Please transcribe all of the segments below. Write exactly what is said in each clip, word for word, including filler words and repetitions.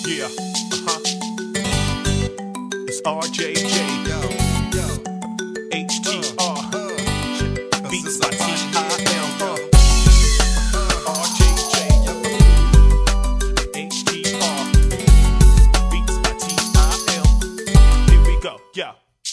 Yeah, uh-huh. It's R J J. Yo, yo. H T R. Uh, uh. Beats by T I M. Uh, R J J. H T R. Beats by T I M. Here we go. Yeah.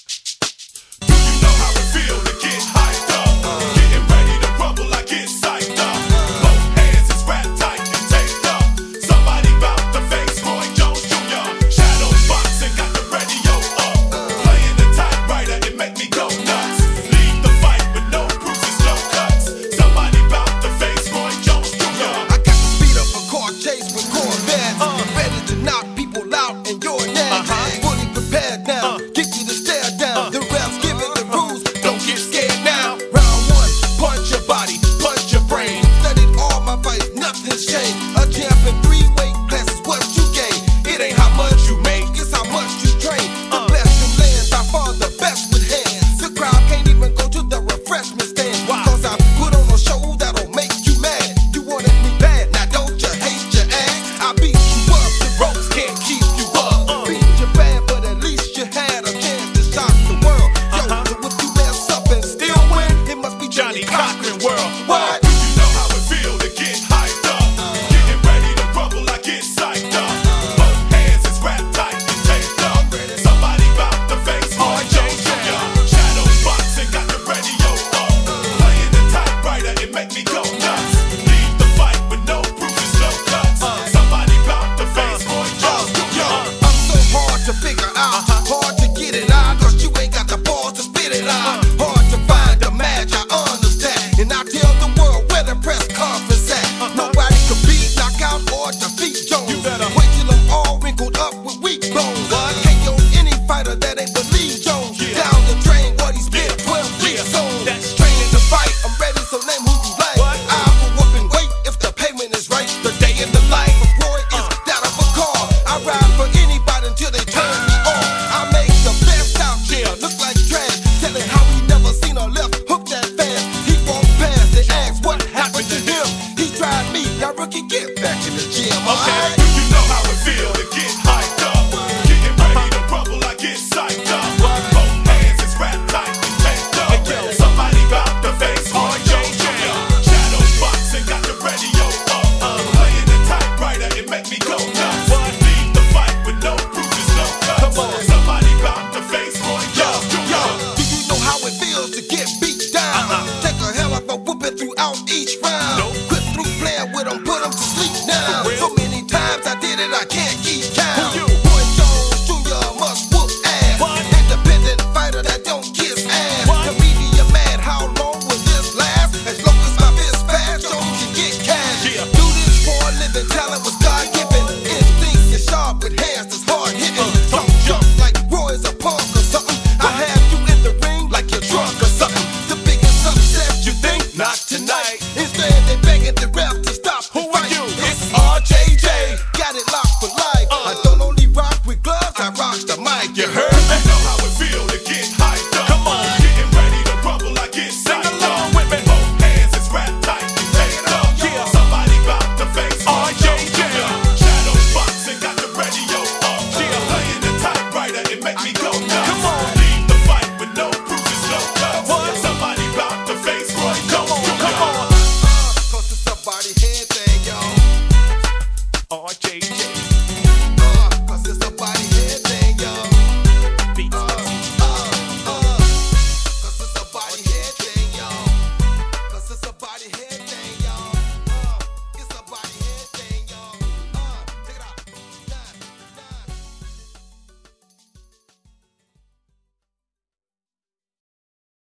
Do you know how it feel to get hyped up? Uh, Getting ready to rumble, I get psyched up. Uh, Both hands is wrapped tight and taped up. Somebody bout to face Roy Jones Junior Shadow boxing, got the radio up. Playing the typewriter, it make me go nuts. Leave the fight with no bruises, no cuts. Somebody bout to face Roy Jones Junior I got the speed up a car chase with Corvettes. Uh, ready to knock people out in your neck. Uh-huh. Fully prepared now. Uh, Get you to stare down. uh, the refs giving the rules. Don't get scared now. Round one, punch your body, punch your brain. Studied all my fights, nothing's changed. A champ in three weight classes, what you gain? It ain't how much you make, it's how much you train. The Uh. best in land, by far the best with hands. The crowd can't even go to the refreshment stand. Wow. Cause I put on a show that'll make you mad. You wanted me bad, now don't you hate your ass? I beat you up, the ropes can't keep you up. Uh. Beat you bad, but at least you had a chance to shock the world. Yo, Uh-huh. so if you mess up and still win, it must be Johnny Johnny Cochran world. What? Do you know how it feel to get hyped up? Getting ready to rumble, I get psyched up. Both hands is wrapped tight and taped up. Somebody bout to face Roy Jones Junior Shadow boxing, got the radio up. Playing the typewriter, it make me go nuts. Leave the fight with no bruises, no cuts. Somebody bout to face Roy Jones Yo, Junior I'm so hard to figure out, hard to get it out, cause you ain't got the balls to spit it out. Hard to find the match, I understand. And I tell the world where the press conference at. Nobody could beat, knock out, or defeat Jones. You better- Wait till I'm all wrinkled up with weak bones. K O any fighter that ain't believe Jones. Yeah. Down the drain, what he spent Yeah. twelve weeks Yeah. on. That's- Training to fight, I'm ready, so name who you like. What? I'll go up and wait if the payment is right. The day in the life of Roy is that of a car. I ride for anybody until they turn me off. I make the best out here look like trash. Telling how he never seen a left hook that fast. He walked past, they asked what happened to him. He tried me, now rookie, get back in the gym. Okay, alright? do you know how it feel to get hyped up? Getting ready to rumble, I get psyched up. Both hands is wrapped tight and taped up. Somebody bout to face Roy Jones Junior Shadow boxing, got the radio up. Playing the typewriter, it make me go nuts. Leave the fight with no bruises, no cuts. Somebody bout to face Roy Jones Yo, Junior do you know how it feels to get beat down? Uh-uh. Take a hell of a whooping throughout each round. Nope. Quit through playing with them, put them to sleep now. For real? So many times I did it, I can't